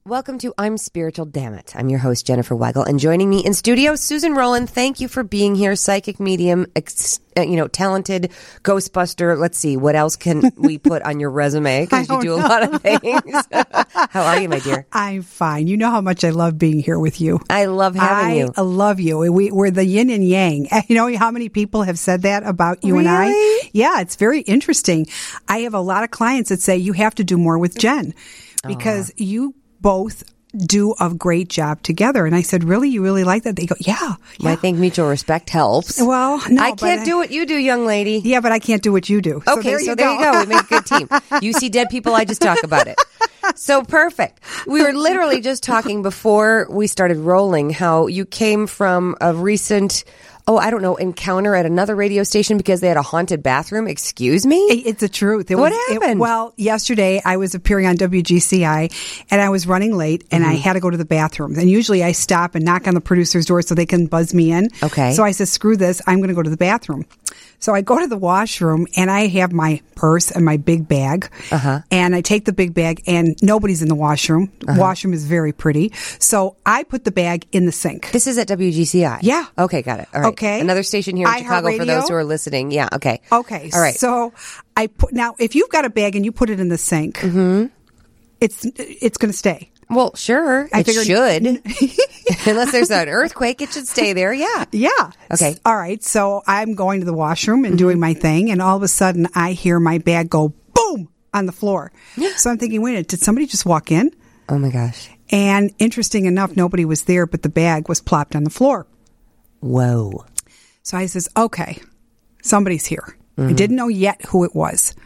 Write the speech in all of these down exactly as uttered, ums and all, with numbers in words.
Welcome to I'm Spiritual, Damn It. I'm your host, Jennifer Weigel, and joining me in studio, Susan Rowland. Thank you for being here. Psychic medium, ex- uh, you know, talented Ghostbuster. Let's see, what else can we put on your resume? Because you do know. a lot of things. How are you, my dear? I'm fine. You know how much I love being here with you. I love having I you. I love you. We, we're the yin and yang. You know how many people have said that about you really? and I? Yeah, it's very interesting. I have a lot of clients that say you have to do more with Jen because Aww. you both do a great job together. And I said, really? You really like that? They go, yeah. yeah. I think mutual respect helps. Well, no. I can't but, do what you do, young lady. Yeah, but I can't do what you do. Okay, so there, so you, there go. you go. We make a good team. You see dead people, I just talk about it. So perfect. We were literally just talking before we started rolling how you came from a recent, oh, I don't know, encounter at another radio station because they had a haunted bathroom. Excuse me? It's the truth. It what was, happened? It, well, yesterday I was appearing on W G C I and I was running late and mm-hmm. I had to go to the bathroom. And usually I stop and knock on the producer's door so they can buzz me in. Okay. So I said, screw this. I'm going to go to the bathroom. So I go to the washroom and I have my purse and my big bag. Uh-huh. And I take the big bag and nobody's in the washroom. Uh-huh. Washroom is very pretty. So I put the bag in the sink. This is at W G C I? Yeah. Okay, got it. All right. Okay. Another station here in I Chicago Heart for Radio. those who are listening. Yeah, okay. Okay. All right. So I put, now if you've got a bag and you put it in the sink, mm-hmm. it's, it's going to stay. Well, sure. I it figured, should. Unless there's an earthquake, it should stay there. Yeah. Yeah. Okay. All right. So I'm going to the washroom and mm-hmm. doing my thing. And all of a sudden I hear my bag go boom on the floor. So I'm thinking, wait a minute, did somebody just walk in? Oh my gosh. And interesting enough, nobody was there, but the bag was plopped on the floor. Whoa. So I says, okay, somebody's here. Mm-hmm. I didn't know yet who it was.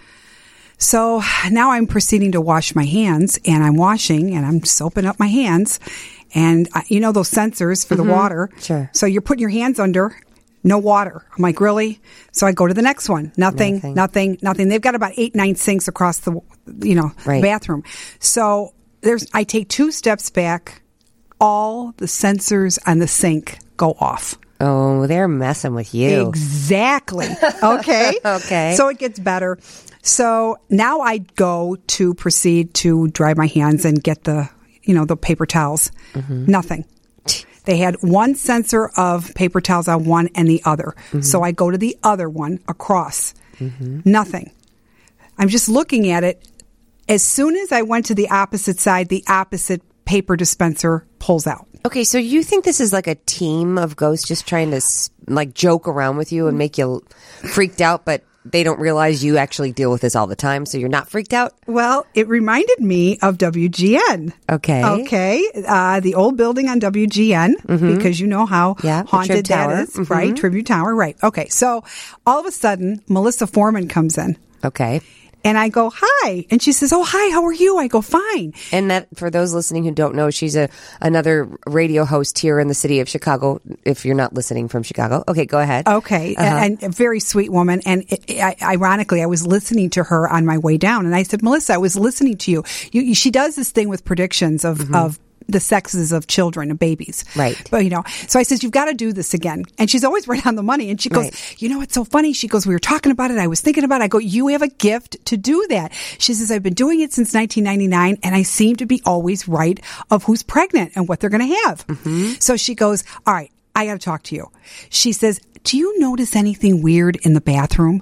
So now I'm proceeding to wash my hands, and I'm washing, and I'm soaping up my hands. And uh, you know those sensors for mm-hmm. the water? Sure. So you're putting your hands under, no water. I'm like, really? So I go to the next one. Nothing, nothing, nothing. nothing. They've got about eight, nine sinks across the, you know, right. bathroom. So there's, I take two steps back. All the sensors on the sink go off. Oh, they're messing with you. Exactly. Okay. Okay. So it gets better. So now I go to proceed to dry my hands and get the, you know, the paper towels. Mm-hmm. Nothing. They had one sensor of paper towels on one and the other. Mm-hmm. So I go to the other one across. Mm-hmm. Nothing. I'm just looking at it. As soon as I went to the opposite side, the opposite paper dispenser pulls out. Okay, so you think this is like a team of ghosts just trying to like joke around with you and make you freaked out, but they don't realize you actually deal with this all the time, so you're not freaked out? Well, it reminded me of W G N. Okay. Okay. Uh, the old building on W G N, mm-hmm. because you know how yeah, haunted that is, mm-hmm. right? Tribute Tower, right. Okay. So all of a sudden, Melissa Foreman comes in. Okay. And I go, hi. And she says, oh, hi, how are you? I go, fine. And that, for those listening who don't know, she's a another radio host here in the city of Chicago, if you're not listening from Chicago. Okay, go ahead. Okay. Uh-huh. And a very sweet woman. And it, it, ironically, I was listening to her on my way down. And I said, Melissa, I was listening to you. you she does this thing with predictions of, mm-hmm. of the sexes of children and babies. Right. But, you know, so I says, you've got to do this again. And she's always right on the money. And she goes, right. you know, it's so funny. She goes, we were talking about it. I was thinking about it. I go, you have a gift to do that. She says, I've been doing it since nineteen ninety-nine and I seem to be always right of who's pregnant and what they're going to have. Mm-hmm. So she goes, all right, I got to talk to you. She says, do you notice anything weird in the bathroom?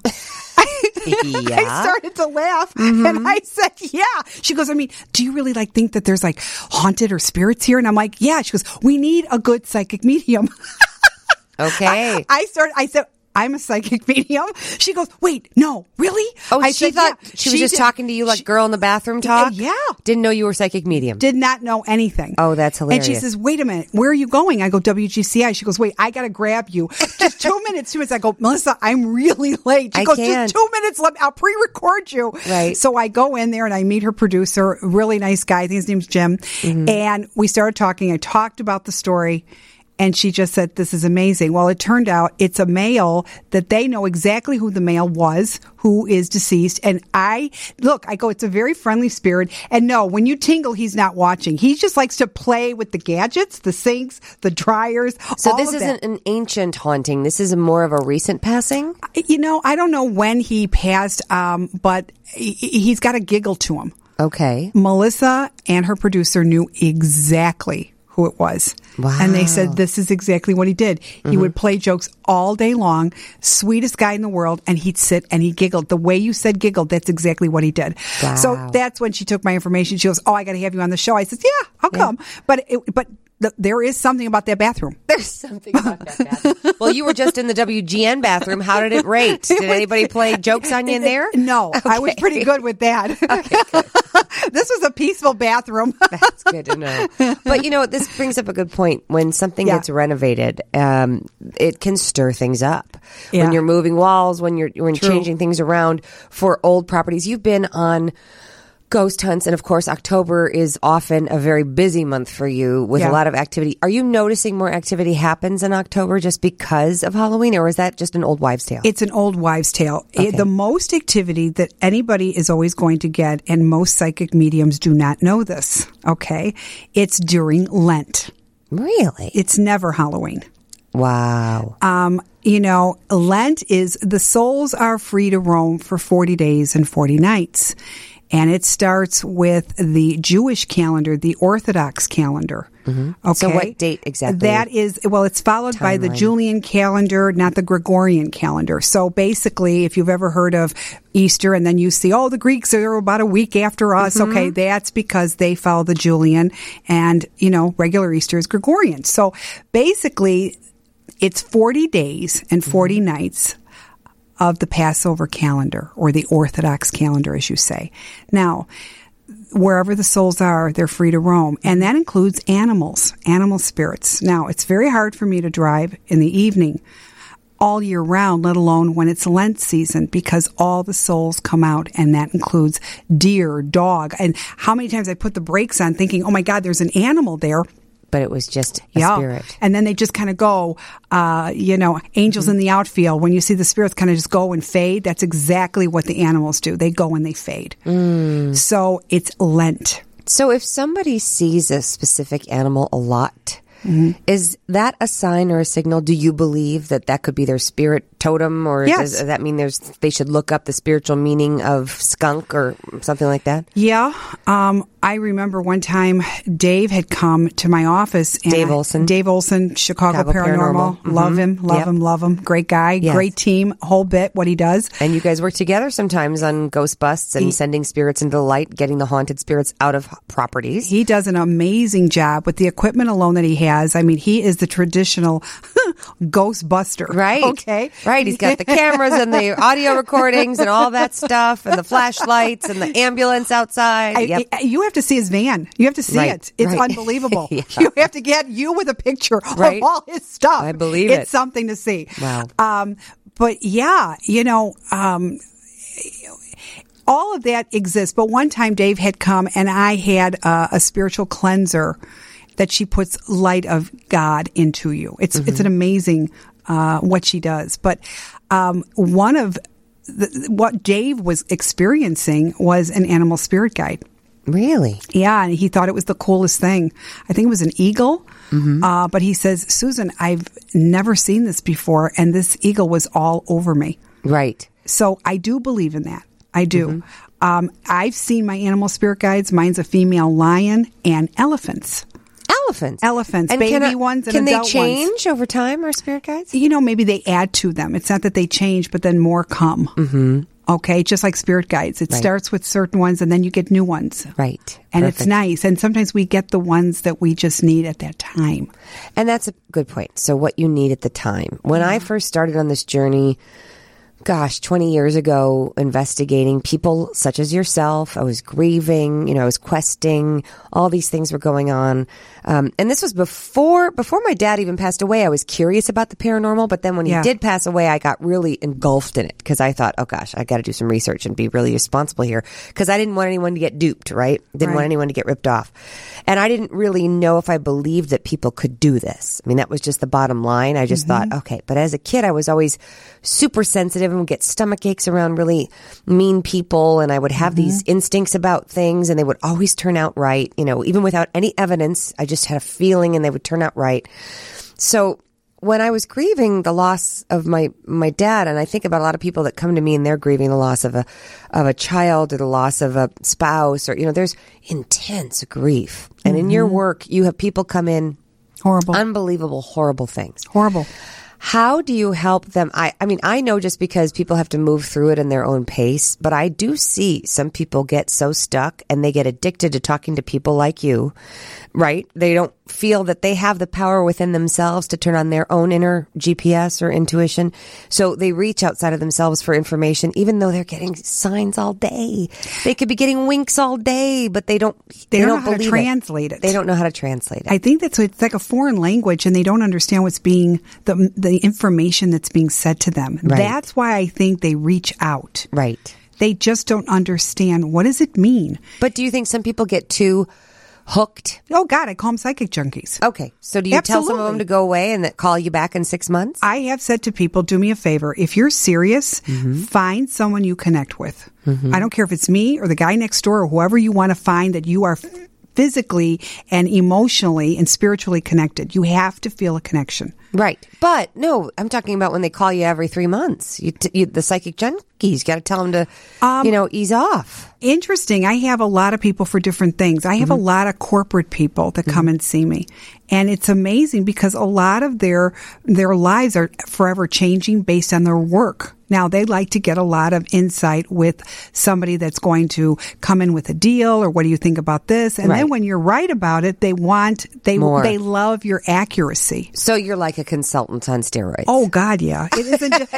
Yeah. I started to laugh mm-hmm. and I said, yeah. She goes, I mean, do you really like think that there's like haunted or spirits here? And I'm like, yeah. She goes, we need a good psychic medium. Okay. I, I started, I said, I'm a psychic medium. She goes, wait, no, really? Oh, I she said, thought yeah. she was she just did, talking to you like she, girl in the bathroom talk? Yeah. Didn't know you were a psychic medium. Did not know anything. Oh, that's hilarious. And she says, wait a minute, where are you going? I go, W G C I. She goes, wait, I got to grab you. Just two minutes, two minutes. I go, Melissa, I'm really late. She I goes, can't. just two minutes, let me, I'll pre-record you. Right. So I go in there and I meet her producer, really nice guy. I think his name's Jim. Mm-hmm. And we started talking. I talked about the story. And she just said, this is amazing. Well, it turned out it's a male that they know exactly who the male was, who is deceased. And I, look, I go, it's a very friendly spirit. And no, when you tingle, he's not watching. He just likes to play with the gadgets, the sinks, the dryers. So all this of isn't that. an ancient haunting. This is more of a recent passing? You know, I don't know when he passed, um, but he, he's got a giggle to him. Okay. Melissa and her producer knew exactly who it was. Wow. And they said, this is exactly what he did. Mm-hmm. He would play jokes all day long, sweetest guy in the world, and he'd sit and he giggled. The way you said giggled, that's exactly what he did. Wow. So that's when she took my information. She goes, oh, I got to have you on the show. I said, yeah, I'll yeah. come. But it, but the, there is something about that bathroom. There's something about that bathroom. Well, you were just in the W G N bathroom. How did it rate? Did anybody play jokes on you in there? No, okay. I was pretty good with that. Okay, good. This was a peaceful bathroom. That's good to know. But, you know, this brings up a good point. When something yeah. gets renovated, um, it can stir things up. Yeah. When you're moving walls, when you're when True. changing things around for old properties. You've been on ghost hunts, and of course October is often a very busy month for you with yeah. a lot of activity. Are you noticing more activity happens in October just because of Halloween, or is that just an old wives' tale? It's an old wives' tale. Okay. It, the most activity that anybody is always going to get, and most psychic mediums do not know this, okay, it's during Lent. Really? It's never Halloween. Wow. Um, you know, Lent is, the souls are free to roam for forty days and forty nights. And it starts with the Jewish calendar, the Orthodox calendar. Mm-hmm. Okay. So what date exactly? That is, well, it's followed Timeline. by the Julian calendar, not the Gregorian calendar. So basically, if you've ever heard of Easter and then you see, oh, the Greeks are about a week after us. Mm-hmm. Okay, that's because they follow the Julian, and, you know, regular Easter is Gregorian. So basically, it's forty days and forty mm-hmm. nights of the Passover calendar, or the Orthodox calendar, as you say. Now, wherever the souls are, they're free to roam. And that includes animals, animal spirits. Now, it's very hard for me to drive in the evening all year round, let alone when it's Lent season, because all the souls come out, and that includes deer, dog. And how many times I put the brakes on thinking, oh my God, there's an animal there. But it was just a yeah. spirit. And then they just kind of go, uh, you know, angels mm-hmm. in the outfield. When you see the spirits kind of just go and fade, that's exactly what the animals do. They go and they fade. Mm. So it's Lent. So if somebody sees a specific animal a lot, mm-hmm. is that a sign or a signal? Do you believe that that could be their spirit totem, or yes. does that mean there's they should look up the spiritual meaning of skunk or something like that? Yeah. Um, I remember one time Dave had come to my office. And Dave Olson. I, Dave Olson, Chicago, Chicago Paranormal. Paranormal. Mm-hmm. Love him, love yep. him, love him. Great guy, yes. great team, whole bit, what he does. And you guys work together sometimes on ghost busts and he, sending spirits into the light, getting the haunted spirits out of properties. He does an amazing job with the equipment alone that he has. I mean, he is the traditional ghost buster. Right. Okay. Right. He's got the cameras and the audio recordings and all that stuff, and the flashlights and the ambulance outside. Yep. I, you have to see his van. You have to see right. it. It's right. unbelievable. yeah. You have to get you with a picture right. of all his stuff. I believe it's it. It's something to see. Wow. Um, but yeah, you know, um, all of that exists. But one time Dave had come and I had uh, a spiritual cleanser that she puts light of God into you. It's mm-hmm. it's an amazing uh, what she does. But um, one of the, what Dave was experiencing was an animal spirit guide. Really? Yeah, and he thought it was the coolest thing. I think it was an eagle. Mm-hmm. Uh, but he says, Susan, I've never seen this before, and this eagle was all over me. Right. So I do believe in that. I do. Mm-hmm. Um, I've seen my animal spirit guides. Mine's a female lion and elephants. Elephants? Elephants, and baby can I, ones and can adult they change ones. over time, our spirit guides? You know, maybe they add to them. It's not that they change, but then more come. Mm-hmm. Okay, just like spirit guides. It right. starts with certain ones and then you get new ones. Right. And Perfect. it's nice. And sometimes we get the ones that we just need at that time. And that's a good point. So what you need at the time. When yeah. I first started on this journey, gosh, twenty years ago, investigating people such as yourself, I was grieving, you know, I was questing, all these things were going on. Um, and this was before, before my dad even passed away. I was curious about the paranormal, but then when yeah. he did pass away, I got really engulfed in it because I thought, oh gosh, I got to do some research and be really responsible here because I didn't want anyone to get duped, right? Didn't right. want anyone to get ripped off. And I didn't really know if I believed that people could do this. I mean, that was just the bottom line. I just mm-hmm. thought, okay, but as a kid, I was always super sensitive and would get stomach aches around really mean people. And I would have mm-hmm. these instincts about things and they would always turn out right. You know, even without any evidence, I just had a feeling and they would turn out right. So when I was grieving the loss of my, my dad, and I think about a lot of people that come to me and they're grieving the loss of a of a child or the loss of a spouse, or you know, there's intense grief. And mm-hmm. in your work, you have people come in horrible, unbelievable, horrible things. Horrible. How do you help them? I, I mean, I know just because people have to move through it in their own pace, but I do see some people get so stuck and they get addicted to talking to people like you, right? They don't feel that they have the power within themselves to turn on their own inner G P S or intuition. So they reach outside of themselves for information, even though they're getting signs all day. They could be getting winks all day, but they don't, they, they don't, don't know how to believe translate it. it. They don't know how to translate it. I think that's it's like a foreign language, and they don't understand what's being the the information that's being said to them. Right. That's why I think they reach out. Right. They just don't understand, what does it mean? But do you think some people get too hooked? Oh, God, I call them psychic junkies. Okay. So do you Absolutely. tell some of them to go away and that call you back in six months? I have said to people, do me a favor. If you're serious, mm-hmm. find someone you connect with. Mm-hmm. I don't care if it's me or the guy next door or whoever you want to find that you are physically and emotionally and spiritually connected. You have to feel a connection. Right. But no, I'm talking about when they call you every three months. You, t- you the psychic junkies, got to tell them to, um, you know, ease off. Interesting. I have a lot of people for different things. I have mm-hmm. a lot of corporate people that mm-hmm. come and see me. And it's amazing because a lot of their their lives are forever changing based on their work. Now, they like to get a lot of insight with somebody that's going to come in with a deal, or what do you think about this? And right. then when you're right about it, they want, they More. they love your accuracy. So you're like a consultant on steroids. Oh, God, yeah. It isn't just,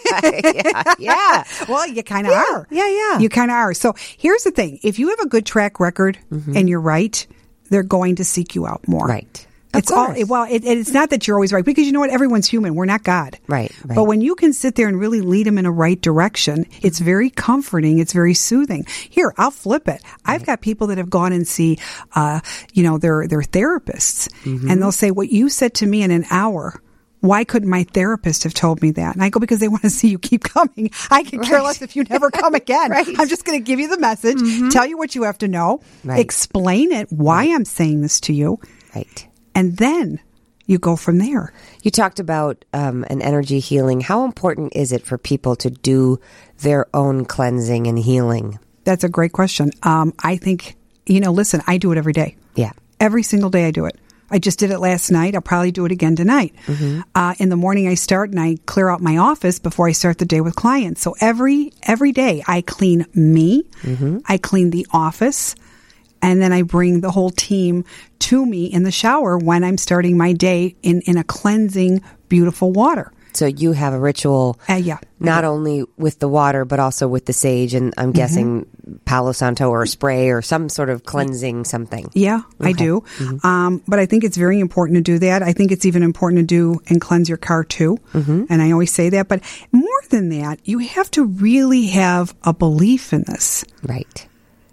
yeah, yeah, yeah. Well, you kind of yeah, are. Yeah, yeah. You kind of are. So here's the thing. If you have a good track record mm-hmm. and you're right, they're going to seek you out more. Right. It's all well. It, it's not that you're always right, because you know what? Everyone's human. We're not God. Right, right. But when you can sit there and really lead them in a right direction, it's very comforting. It's very soothing. Here, I'll flip it. I've right. got people that have gone and see, uh, you know, their their therapists, mm-hmm. and they'll say, "What you said to me in an hour, why couldn't my therapist have told me that?" And I go, because they want to see you keep coming. I can care right. less if you never come again. right. I'm just going to give you the message, mm-hmm. tell you what you have to know, right. explain it, why right. I'm saying this to you, right, and then you go from there. You talked about um, an energy healing. How important is it for people to do their own cleansing and healing? That's a great question. Um, I think, you know, listen, I do it every day. Yeah. Every single day I do it. I just did it last night. I'll probably do it again tonight. Mm-hmm. Uh, in the morning I start and I clear out my office before I start the day with clients. So every every day I clean me, mm-hmm. I clean the office, and then I bring the whole team to me in the shower when I'm starting my day in, in a cleansing, beautiful water. So you have a ritual, uh, yeah, not only with the water, but also with the sage, and I'm mm-hmm. guessing Palo Santo or a spray or some sort of cleansing something. Yeah, okay. I do. Mm-hmm. Um, but I think it's very important to do that. I think it's even important to do and cleanse your car too. Mm-hmm. And I always say that. But more than that, you have to really have a belief in this. Right.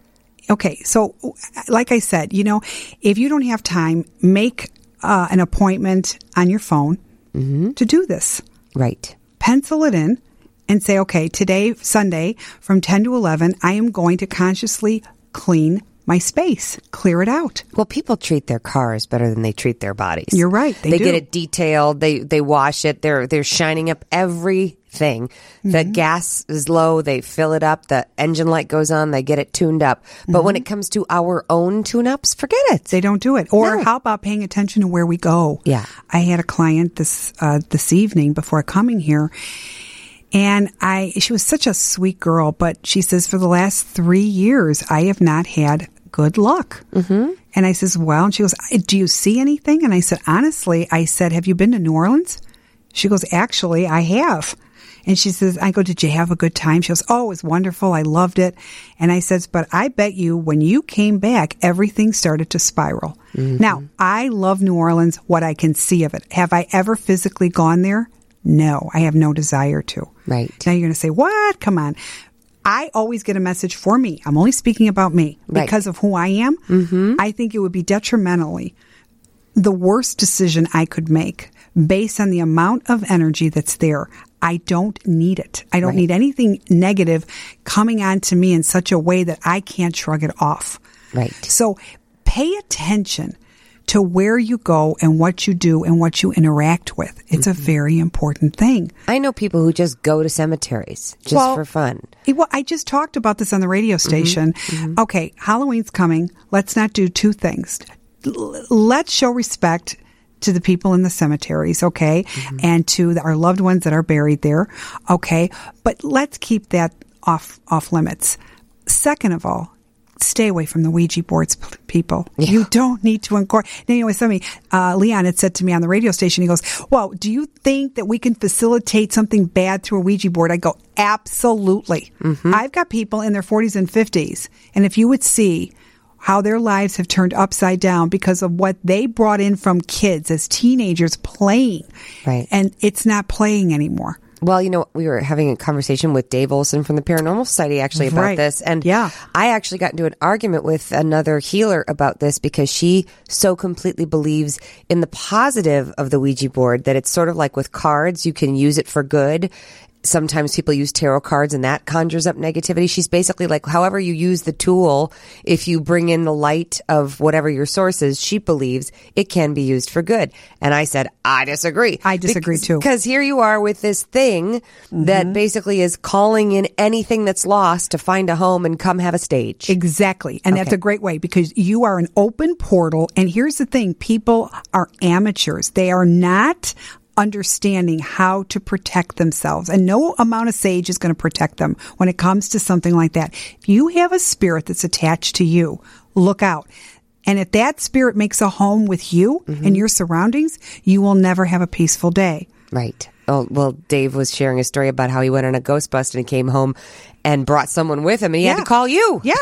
Okay, so like I said, you know, if you don't have time, make uh, an appointment on your phone mm-hmm. to do this. Right. Pencil it in and say, okay, today, Sunday, from ten to eleven, I am going to consciously clean my space, clear it out. Well, people treat their cars better than they treat their bodies. You're right. They, they do. get it detailed. They they wash it. They're they're shining up everything. Mm-hmm. The gas is low. They fill it up. The engine light goes on. They get it tuned up. But mm-hmm. when it comes to our own tune-ups, forget it. They don't do it. Or no. how about paying attention to where we go? Yeah. I had a client this uh, this evening before coming here. And I, she was such a sweet girl, but she says, for the last three years, I have not had good luck. Mm-hmm. And I says, well, and she goes, do you see anything? And I said, honestly, I said, have you been to New Orleans? She goes, actually, I have. And she says, I go, did you have a good time? She goes, oh, it was wonderful. I loved it. And I says, but I bet you when you came back, everything started to spiral. Mm-hmm. Now, I love New Orleans, what I can see of it. Have I ever physically gone there? No, I have no desire to. Right. Now you're going to say, what? Come on. I always get a message for me. I'm only speaking about me right. because of who I am. Mm-hmm. I think it would be detrimentally the worst decision I could make based on the amount of energy that's there. I don't need it. I don't right. need anything negative coming on to me in such a way that I can't shrug it off. Right. So pay attention to where you go and what you do and what you interact with. It's mm-hmm. a very important thing. I know people who just go to cemeteries just well, for fun. Well, I just talked about this on the radio station. Mm-hmm. Mm-hmm. Okay, Halloween's coming. Let's not do two things. L- let's show respect to the people in the cemeteries, okay, mm-hmm. and to the, our loved ones that are buried there, okay, but let's keep that off off limits. Second of all, stay away from the Ouija boards, people. Yeah. You don't need to incorporate. You know, somebody, uh, Leon had said to me on the radio station, he goes, well, do you think that we can facilitate something bad through a Ouija board? I go, absolutely. Mm-hmm. I've got people in their forties and fifties, and if you would see how their lives have turned upside down because of what they brought in from kids as teenagers playing. Right. And it's not playing anymore. Well, you know, we were having a conversation with Dave Olson from the Paranormal Society actually about right. this. And yeah. I actually got into an argument with another healer about this because she so completely believes in the positive of the Ouija board that it's sort of like with cards. You can use it for good. Sometimes people use tarot cards and that conjures up negativity. She's basically like, however you use the tool, if you bring in the light of whatever your source is, she believes it can be used for good. And I said, I disagree. I disagree because, too. Because here you are with this thing mm-hmm. that basically is calling in anything that's lost to find a home and come have a stage. Exactly. And okay. that's a great way because you are an open portal. And here's the thing. People are amateurs. They are not understanding how to protect themselves. And no amount of sage is going to protect them when it comes to something like that. If you have a spirit that's attached to you, look out. And if that spirit makes a home with you mm-hmm. and your surroundings, you will never have a peaceful day. Right. Oh, well, Dave was sharing a story about how he went on a ghost bust and he came home and brought someone with him and he yeah. had to call you. Yeah.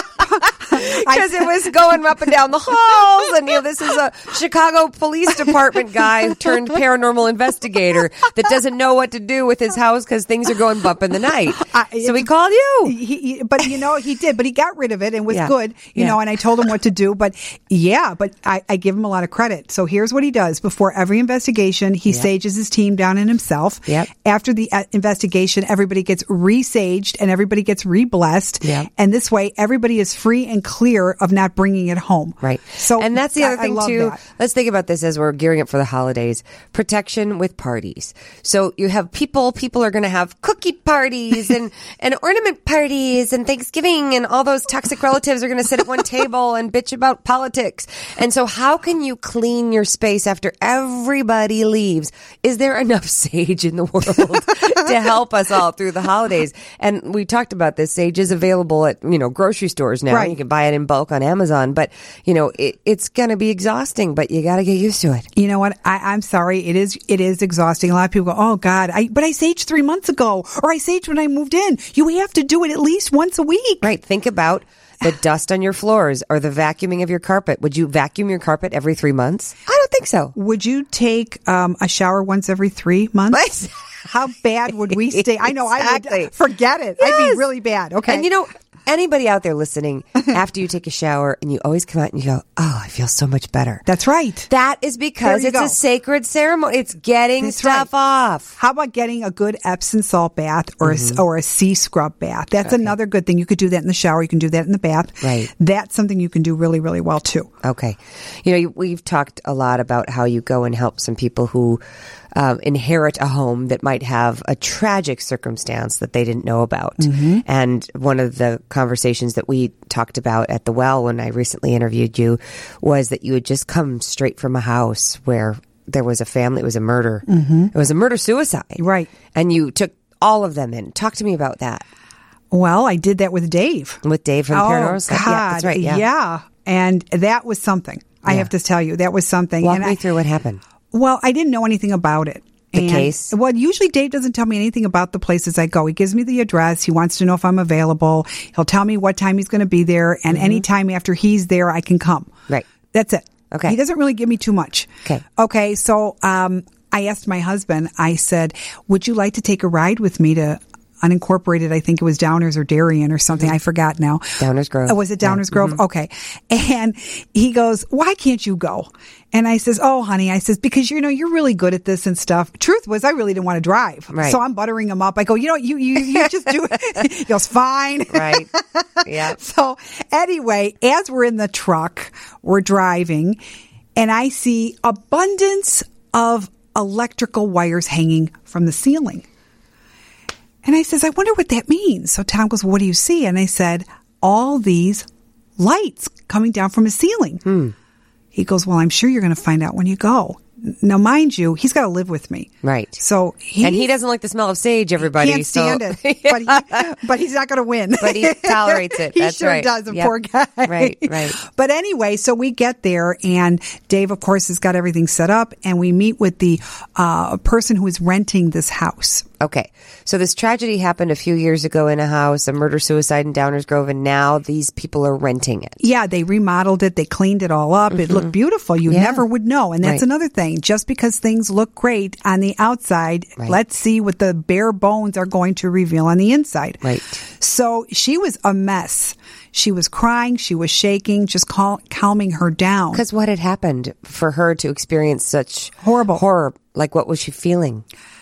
Because it was going up and down the halls, and you know, this is a Chicago Police Department guy turned paranormal investigator that doesn't know what to do with his house because things are going bump in the night. I, so he called you. He, he, but you know, he did, but he got rid of it and was yeah. good, you yeah. know, and I told him what to do. But yeah, but I, I give him a lot of credit. So here's what he does. Before every investigation, he yep. sages his team down in himself. Yep. After the uh, investigation, everybody gets re-saged and everybody gets re-blessed. Yep. And this way, everybody is free and clear of not bringing it home. Right. So, and that's the other I, thing I too. That. Let's think about this as we're gearing up for the holidays. Protection with parties. So you have people, people are going to have cookie parties and, and ornament parties and Thanksgiving, and all those toxic relatives are going to sit at one table and bitch about politics. And so how can you clean your space after everybody leaves? Is there enough sage in the world to help us all through the holidays? And we talked about this. Sage is available at, you know, grocery stores now. Right. You can buy it in bulk on Amazon, but you know, it, it's going to be exhausting, but you got to get used to it. You know what? I, I'm sorry. It is, it is exhausting. A lot of people go, oh God, I, but I saged three months ago, or I saged when I moved in. You have to do it at least once a week. Right. Think about the dust on your floors or the vacuuming of your carpet. Would you vacuum your carpet every three months? I don't think so. Would you take um, a shower once every three months? How bad would we stay? I know. Exactly. I would forget it. Yes. I'd be really bad. Okay. And you know, anybody out there listening, after you take a shower and you always come out and you go, oh, I feel so much better. That's right. That is because it's go. a sacred ceremony. It's getting That's stuff right. off. How about getting a good Epsom salt bath or mm-hmm. a, or a sea scrub bath? That's okay. another good thing. You could do that in the shower. You can do that in the bath. Right. That's something you can do really, really well too. Okay. You know, we've talked a lot about how you go and help some people who Um, inherit a home that might have a tragic circumstance that they didn't know about. Mm-hmm. And one of the conversations that we talked about at the well when I recently interviewed you was that you had just come straight from a house where there was a family, it was a murder. Mm-hmm. It was a murder-suicide. Right. And you took all of them in. Talk to me about that. Well, I did that with Dave. With Dave from oh, Paranormal Society? God. Yeah, that's right. Yeah. yeah. And that was something. I yeah. have to tell you, that was something. Walk and me I, through what happened. Well, I didn't know anything about it. The and, case? Well, usually Dave doesn't tell me anything about the places I go. He gives me the address. He wants to know if I'm available. He'll tell me what time he's going to be there. And mm-hmm. any time after he's there, I can come. Right. That's it. Okay. He doesn't really give me too much. Okay. Okay. So um, I asked my husband, I said, would you like to take a ride with me to unincorporated, I think it was Downers or Darien or something. Mm-hmm. I forgot now. Downers Grove. Oh, was it Downers yeah. Grove? Mm-hmm. Okay. And he goes, why can't you go? And I says, oh, honey, I says, because, you know, you're really good at this and stuff. Truth was, I really didn't want to drive. Right. So I'm buttering him up. I go, you know, you, you, you just do it. He goes, fine. Right. Yeah. So anyway, as we're in the truck, we're driving, and I see abundance of electrical wires hanging from the ceiling. And I says, I wonder what that means. So Tom goes, what do you see? And I said, all these lights coming down from a ceiling. Hmm. He goes, well, I'm sure you're going to find out when you go. Now, mind you, he's got to live with me. Right. So he, and he doesn't like the smell of sage, everybody. He can't stand so. it. But, he, but he's not going to win. But he tolerates it. he That's sure right. does, the yep. poor guy. Right, right. But anyway, so we get there, and Dave, of course, has got everything set up, and we meet with the uh, person who is renting this house. Okay. So this tragedy happened a few years ago in a house, a murder-suicide in Downers Grove, and now these people are renting it. Yeah, they remodeled it. They cleaned it all up. Mm-hmm. It looked beautiful. You yeah. never would know. And that's right. another thing. Just because things look great on the outside, right. let's see what the bare bones are going to reveal on the inside. Right. So she was a mess. She was crying. She was shaking, just cal- calming her down. Because what had happened for her to experience such horrible horror? Like, what was she feeling?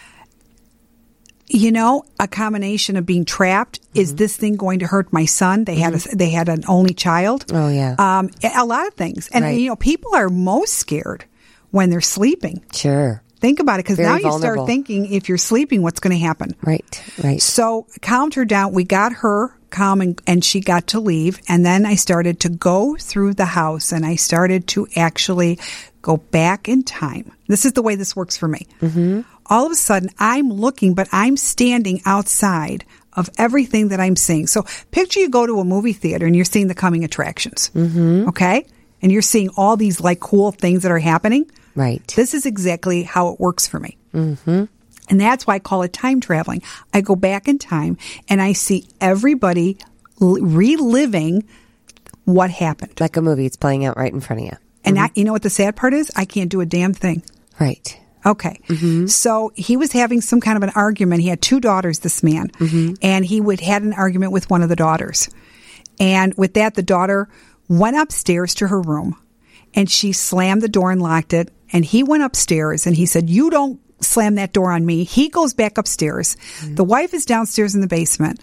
You know, a combination of being trapped. Mm-hmm. Is this thing going to hurt my son? They mm-hmm. had a, they had an only child. Oh yeah, um, a lot of things. And right. you know, people are most scared when they're sleeping. Sure. Think about it, because now you vulnerable. start thinking, if you're sleeping, what's going to happen? Right. Right. So calmed her down. We got her calm, and, and she got to leave. And then I started to go through the house, and I started to actually go back in time. This is the way this works for me. Mm-hmm. All of a sudden, I'm looking, but I'm standing outside of everything that I'm seeing. So picture you go to a movie theater and you're seeing the coming attractions. Mm-hmm. Okay? And you're seeing all these like cool things that are happening. Right. This is exactly how it works for me. Mm-hmm. And that's why I call it time traveling. I go back in time and I see everybody l- reliving what happened. Like a movie. It's playing out right in front of you. And mm-hmm. I, you know what the sad part is? I can't do a damn thing. Right. Okay. Mm-hmm. So he was having some kind of an argument. He had two daughters, this man, mm-hmm. and he would had an argument with one of the daughters. And with that, the daughter went upstairs to her room, and she slammed the door and locked it. And he went upstairs, and he said, "You don't slam that door on me." He goes back upstairs. Mm-hmm. The wife is downstairs in the basement.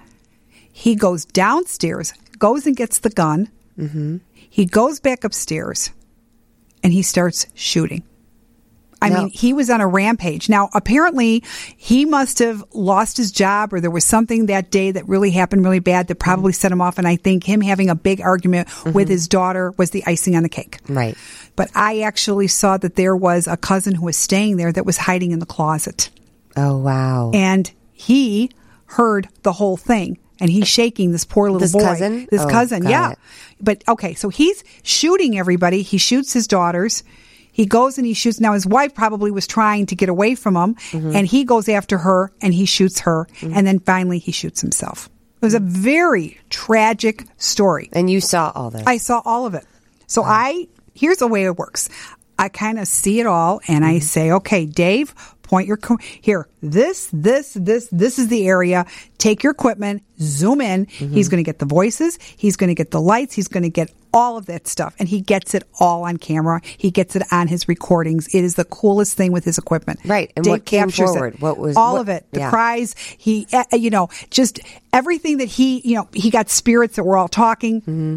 He goes downstairs, goes and gets the gun. Mm-hmm. He goes back upstairs, and he starts shooting. I no. mean, he was on a rampage. Now, apparently, he must have lost his job, or there was something that day that really happened really bad that probably mm-hmm. set him off. And I think him having a big argument mm-hmm. with his daughter was the icing on the cake. Right. But I actually saw that there was a cousin who was staying there that was hiding in the closet. Oh, wow. And he heard the whole thing. And he's shaking this poor little this boy. Cousin? This oh, cousin? Yeah. It. But, okay, so he's shooting everybody. He shoots his daughters. He goes and he shoots. Now, his wife probably was trying to get away from him, mm-hmm. and he goes after her, and he shoots her, mm-hmm. and then finally he shoots himself. It was a very tragic story. And you saw all this? I saw all of it. So wow. I, here's the way it works. I kind of see it all, and mm-hmm. I say, okay, Dave, point your, co- here, this, this, this, this is the area. Take your equipment, zoom in. Mm-hmm. He's going to get the voices. He's going to get the lights. He's going to get all of that stuff. And he gets it all on camera. He gets it on his recordings. It is the coolest thing with his equipment. Right. And Dave what came captures forward? It. What was all what, of it? The yeah. cries. He, uh, you know, just everything that he, you know, he got spirits that were all talking. Mm-hmm.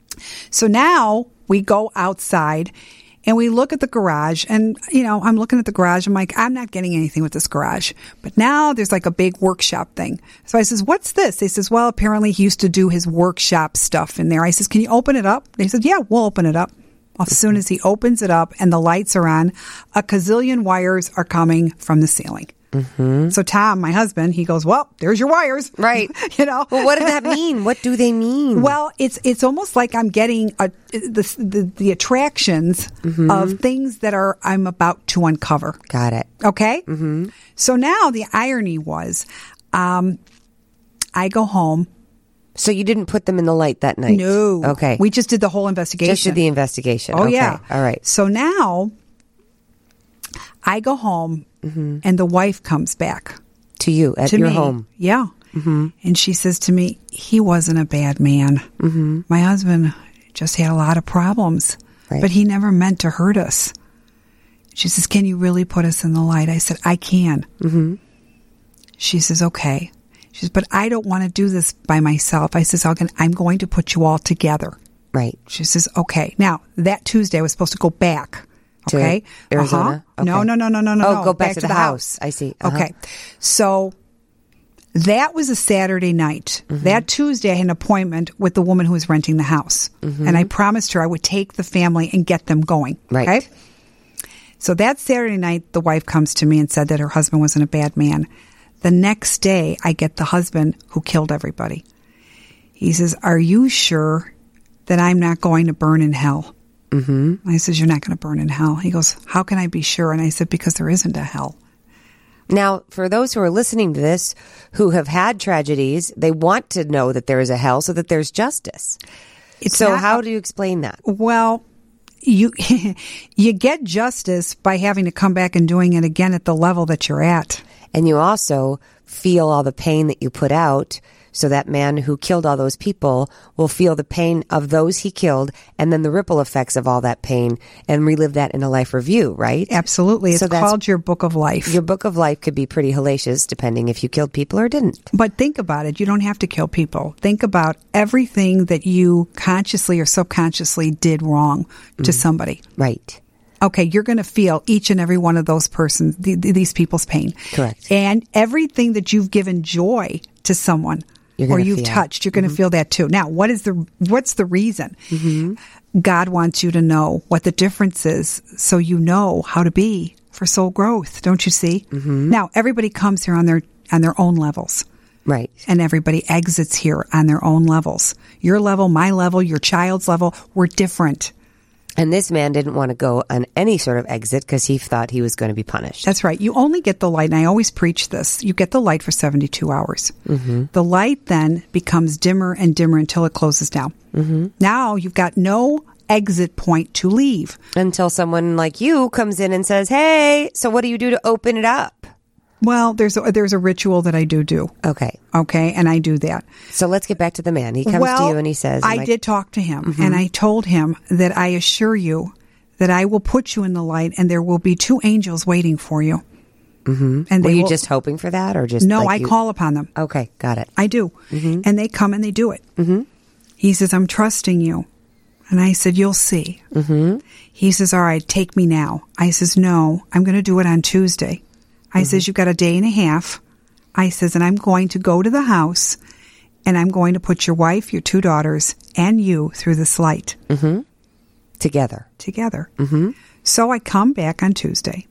So now we go outside. And we look at the garage, and, you know, I'm looking at the garage. I'm like, I'm not getting anything with this garage. But now there's like a big workshop thing. So I says, what's this? They says, well, apparently he used to do his workshop stuff in there. I says, can you open it up? They said, yeah, we'll open it up. As soon as he opens it up and the lights are on, a gazillion wires are coming from the ceiling. Mm-hmm. So Tom, my husband, he goes, well, there's your wires. Right. You know. Well, what does that mean? What do they mean? Well, it's it's almost like I'm getting a, the, the the attractions mm-hmm. of things that are I'm about to uncover. Got it. Okay. Mm-hmm. So now the irony was, um, I go home. So you didn't put them in the light that night? No. Okay. We just did the whole investigation. Just did the investigation. Oh, okay. yeah. All right. So now I go home mm-hmm. and the wife comes back. To you, at to your me. home. Yeah. Mm-hmm. And she says to me, he wasn't a bad man. Mm-hmm. My husband just had a lot of problems, right. but he never meant to hurt us. She says, can you really put us in the light? I said, I can. Mm-hmm. She says, okay. She says, but I don't want to do this by myself. I says, I'm going to put you all together. Right. She says, okay. Now, that Tuesday, I was supposed to go back To Okay. Arizona? Uh-huh. No, Okay. no, no, no, no, no. Oh, no. go back, to, the, house. I see. Uh-huh. Okay. So that was a Saturday night. Mm-hmm. That Tuesday, I had an appointment with the woman who was renting the house. Mm-hmm. And I promised her I would take the family and get them going. Right. Okay? So that Saturday night, the wife comes to me and said that her husband wasn't a bad man. The next day, I get the husband who killed everybody. He says, "Are you sure that I'm not going to burn in hell?" Mm-hmm. I says, "You're not going to burn in hell." He goes, "How can I be sure?" And I said, "Because there isn't a hell." Now, for those who are listening to this, who have had tragedies, they want to know that there is a hell so that there's justice. It's so not- how do you explain that? Well, you you get justice by having to come back and doing it again at the level that you're at. And you also feel all the pain that you put out. So that man who killed all those people will feel the pain of those he killed and then the ripple effects of all that pain and relive that in a life review, right? Absolutely. It's So that's- called your book of life. Your book of life could be pretty hellacious depending if you killed people or didn't. But think about it. You don't have to kill people. Think about everything that you consciously or subconsciously did wrong to somebody. Right. Okay, you're going to feel each and every one of those persons, th- th- these people's pain. Correct. And everything that you've given joy to someone You're or gonna you've feel. touched, you're going to feel that too. Now, what is the what's the reason? Mm-hmm. God wants you to know what the difference is, so you know how to be for soul growth. Don't you see? Mm-hmm. Now, everybody comes here on their on their own levels. Right. And everybody exits here on their own levels. Your level, my level, your child's level, we're different. And this man didn't want to go on any sort of exit because he thought he was going to be punished. That's right. You only get the light, and I always preach this. You get the light for seventy-two hours. Mm-hmm. The light then becomes dimmer and dimmer until it closes down. Mm-hmm. Now you've got no exit point to leave. Until someone like you comes in and says, hey, so what do you do to open it up? Well, there's a, there's a ritual that I do do. Okay. Okay, and I do that. So let's get back to the man. He comes well, to you and he says, I am did talk to him, and I told him that I assure you that I will put you in the light, and there will be two angels waiting for you. Mm-hmm. And Were they you will- just hoping for that or just No, like I you- call upon them. Okay, got it. I do. Mm-hmm. And they come and they do it. Mm-hmm. He says, "I'm trusting you." And I said, "You'll see." Mm-hmm. He says, "All right, take me now." I says, "No, I'm going to do it on Tuesday." I mm-hmm. says, "You've got a day and a half." I says, "And I'm going to go to the house and I'm going to put your wife, your two daughters, and you through this light." Mm-hmm. Together. Together. Mm-hmm. So I come back on Tuesday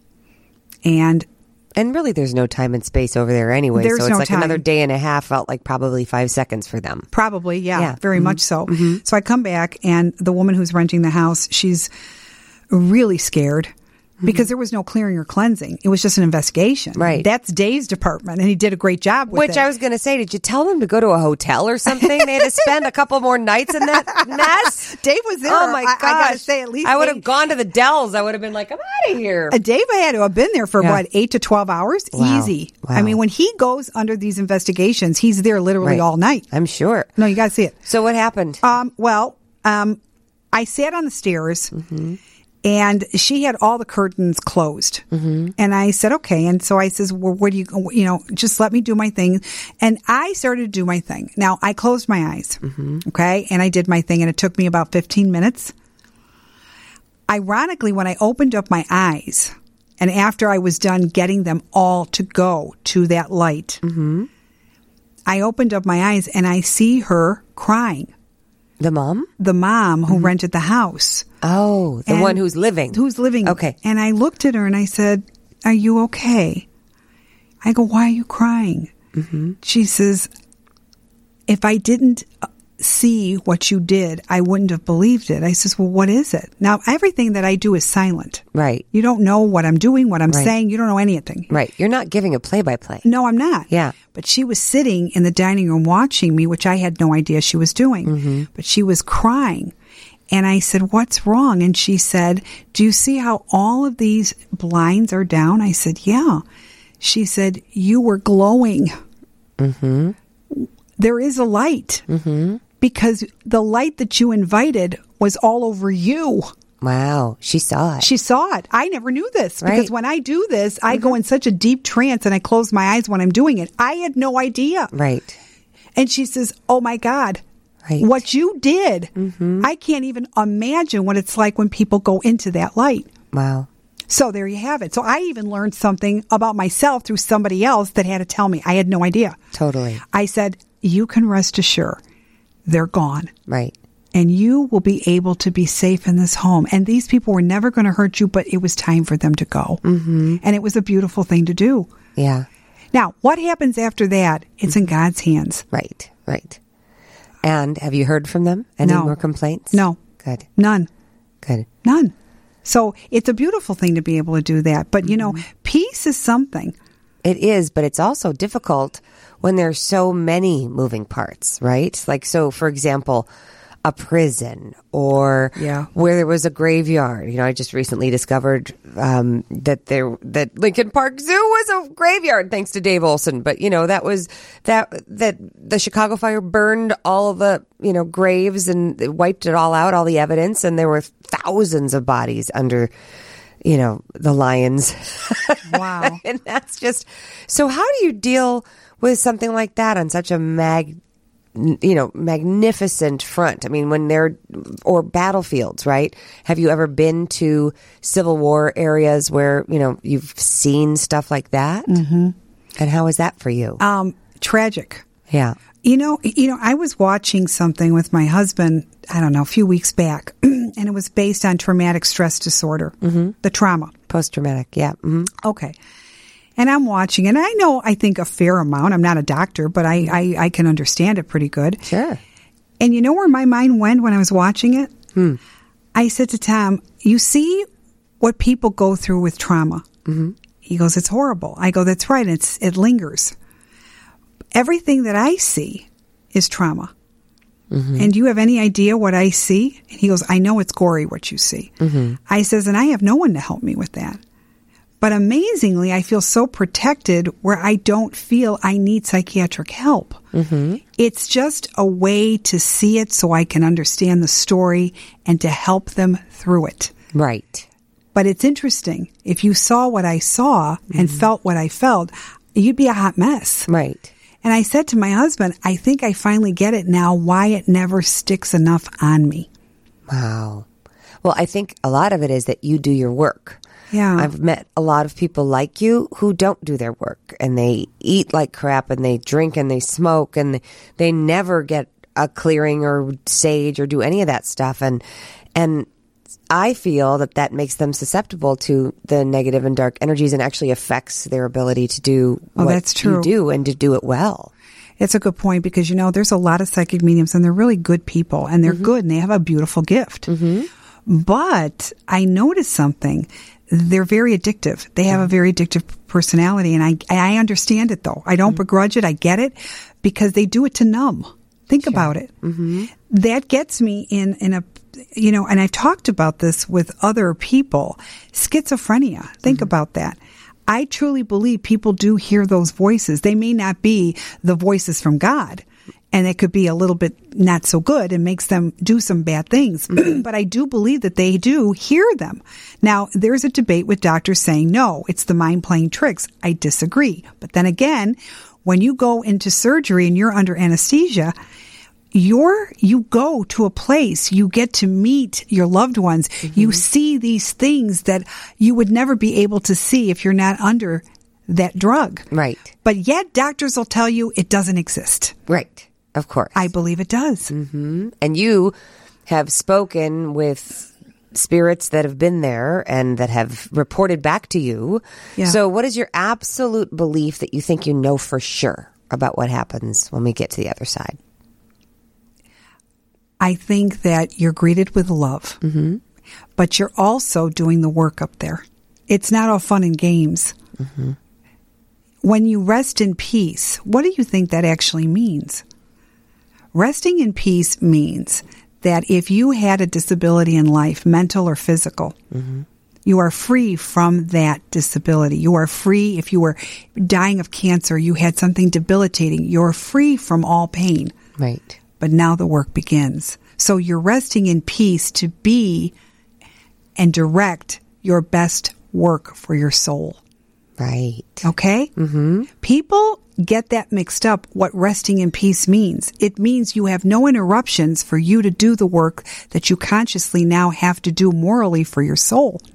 and And really, there's no time and space over there anyway. There's so it's no like time. another day and a half felt like probably five seconds for them. Probably, yeah, Yeah. very Mhm. much so. So I come back, and the woman who's renting the house, she's really scared because there was no clearing or cleansing. It was just an investigation. Right. That's Dave's department, and he did a great job with Which it. I was going to say, did you tell them to go to a hotel or something? They had to spend a couple more nights in that mess? Dave was there. Oh my I- gosh. I gotta say, at least I would have eight- gone to the Dells. I would have been like, I'm out of here. Uh, Dave had to have been there for Yeah. what, eight to twelve hours? Wow. Easy. Wow. I mean, when he goes under these investigations, he's there literally Right. all night. I'm sure. No, you got to see it. So what happened? Um, well, um, I sat on the stairs, Mm-hmm. and she had all the curtains closed. Mm-hmm. And I said, "Okay." And so I says, "Well, what do you, you know, just let me do my thing." And I started to do my thing. Now I closed my eyes, Mm-hmm. okay, and I did my thing, and it took me about fifteen minutes. Ironically, when I opened up my eyes, and after I was done getting them all to go to that light, Mm-hmm. I opened up my eyes and I see her crying. The mom? The mom who rented the house. Oh, the And- one who's living. Who's living. Okay. And I looked at her and I said, "Are you okay?" I go, "Why are you crying?" Mm-hmm. She says, "If I didn't uh, see what you did, I wouldn't have believed it." I says, "Well, what is it?" Now, everything that I do is silent. Right. You don't know what I'm doing, what I'm Right. saying. You don't know anything. Right. You're not giving a play-by-play. No, I'm not. Yeah. But she was sitting in the dining room watching me, which I had no idea she was doing. Mm-hmm. But she was crying. And I said, "What's wrong?" And she said, "Do you see how all of these blinds are down?" I said, "Yeah." She said, "You were glowing." Mm-hmm. There is a light. Mm-hmm. Because the light that you invited was all over you. Wow. She saw it. She saw it. I never knew this because Right. when I do this, I go in such a deep trance and I close my eyes when I'm doing it. I had no idea. Right. And she says, "Oh my God, Right. what you did, I can't even imagine what it's like when people go into that light." Wow. So there you have it. So I even learned something about myself through somebody else that had to tell me. I had no idea. Totally. I said, you can rest assured they're gone. Right. And you will be able to be safe in this home. And these people were never going to hurt you, but it was time for them to go. Mm-hmm. And it was a beautiful thing to do. Yeah. Now, what happens after that? It's in God's hands. Right, right. And have you heard from them? Any No. more complaints? No. Good. None. Good. None. So it's a beautiful thing to be able to do that. But, you know, peace is something. It is, but it's also difficult when there's so many moving parts, right? Like, so, for example, a prison or Yeah. where there was a graveyard. You know, I just recently discovered um, that there that Lincoln Park Zoo was a graveyard, thanks to Dave Olson. But you know, that was that that the Chicago fire burned all of the you know graves and it wiped it all out, all the evidence, and there were thousands of bodies under you know the lions. Wow. And that's just so. How do you deal with something like that on such a mag? you know, magnificent front. I mean, when they're, or battlefields, right? Have you ever been to Civil War areas where, you know, you've seen stuff like that? Mm-hmm. And how is that for you? Um, tragic. Yeah. You know, you know, I was watching something with my husband, I don't know, a few weeks back, and it was based on traumatic stress disorder, mm-hmm. the trauma. Post-traumatic, yeah. Mm-hmm. Okay. And I'm watching, and I know, I think, a fair amount. I'm not a doctor, but I, I, I can understand it pretty good. Sure. And you know where my mind went when I was watching it? Hmm. I said to Tom, you see what people go through with trauma? Mm-hmm. He goes, it's horrible. I go, that's right. It's It lingers. Everything that I see is trauma. Mm-hmm. And do you have any idea what I see? And he goes, I know it's gory what you see. Mm-hmm. I says, and I have no one to help me with that. But amazingly, I feel so protected where I don't feel I need psychiatric help. Mm-hmm. It's just a way to see it so I can understand the story and to help them through it. Right. But it's interesting. If you saw what I saw and mm-hmm. felt what I felt, you'd be a hot mess. Right. And I said to my husband, I think I finally get it now why it never sticks enough on me. Wow. Well, I think a lot of it is that you do your work. Yeah. I've met a lot of people like you who don't do their work and they eat like crap and they drink and they smoke and they never get a clearing or sage or do any of that stuff. And, and I feel that that makes them susceptible to the negative and dark energies and actually affects their ability to do oh, what that's true. you do and to do it well. It's a good point because, you know, there's a lot of psychic mediums and they're really good people and they're mm-hmm. good and they have a beautiful gift. Mm-hmm. But I noticed something. They're very addictive. They have a very addictive personality, and I I understand it, though. I don't mm-hmm. begrudge it. I get it because they do it to numb. Think sure. about it. Mm-hmm. That gets me in, in a, you know, and I've talked about this with other people. Schizophrenia. Think mm-hmm. about that. I truly believe people do hear those voices. They may not be the voices from God. And it could be a little bit not so good and makes them do some bad things. But I do believe that they do hear them. Now, there's a debate with doctors saying, no, it's the mind playing tricks. I disagree. But then again, when you go into surgery and you're under anesthesia, you're, you go to a place, you get to meet your loved ones. Mm-hmm. You see these things that you would never be able to see if you're not under that drug. Right. But yet doctors will tell you it doesn't exist. Right. Of course. I believe it does. Mm-hmm. And you have spoken with spirits that have been there and that have reported back to you. Yeah. So what is your absolute belief that you think you know for sure about what happens when we get to the other side? I think that you're greeted with love, mm-hmm. but you're also doing the work up there. It's not all fun and games. Mm-hmm. When you rest in peace, what do you think that actually means? Resting in peace means that if you had a disability in life, mental or physical, mm-hmm. you are free from that disability. You are free if you were dying of cancer, you had something debilitating. You're free from all pain. Right. But now the work begins. So you're resting in peace to be and direct your best work for your soul. Right. Okay? Mm-hmm. People get that mixed up, what resting in peace means. It means you have no interruptions for you to do the work that you consciously now have to do morally for your soul.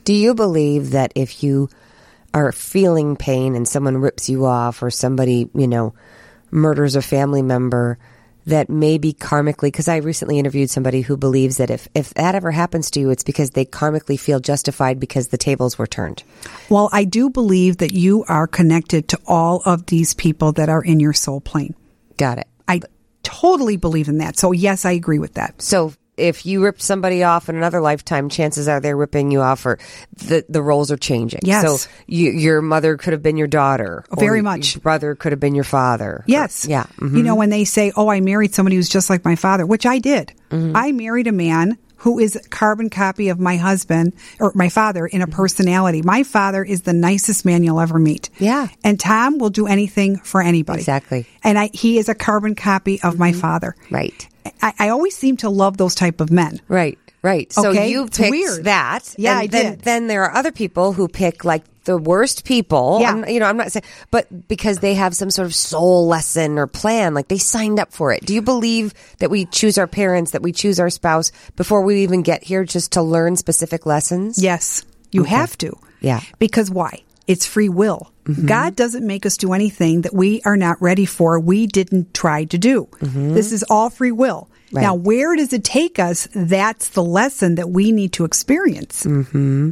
Do you believe that if you are feeling pain and someone rips you off or somebody, you know, murders a family member, that maybe karmically, because I recently interviewed somebody who believes that if, if that ever happens to you, it's because they karmically feel justified because the tables were turned. Well, I do believe that you are connected to all of these people that are in your soul plane. Got it. I totally believe in that. So yes, I agree with that. So if you rip somebody off in another lifetime, chances are they're ripping you off, or the the roles are changing. Yes. So you, your mother could have been your daughter. Very or much. Your brother could have been your father. Yes. Or, yeah. Mm-hmm. You know, when they say, oh, I married somebody who's just like my father, which I did. Mm-hmm. I married a man who is a carbon copy of my husband or my father in a personality. My father is the nicest man you'll ever meet. Yeah. And Tom will do anything for anybody. Exactly. And I, he is a carbon copy of mm-hmm. my father. Right. I, I always seem to love those type of men. Right. Right. So okay? you It's picked weird. that. Yeah, and I then, did. Then there are other people who pick like the worst people. Yeah. I'm, you know, I'm not saying, but because they have some sort of soul lesson or plan, like they signed up for it. Do you believe that we choose our parents, that we choose our spouse before we even get here just to learn specific lessons? Yes, you Okay. have to. Yeah. Because why? It's free will. Mm-hmm. God doesn't make us do anything that we are not ready for, we didn't try to do. Mm-hmm. This is all free will. Right. Now, where does it take us? That's the lesson that we need to experience. Mm-hmm.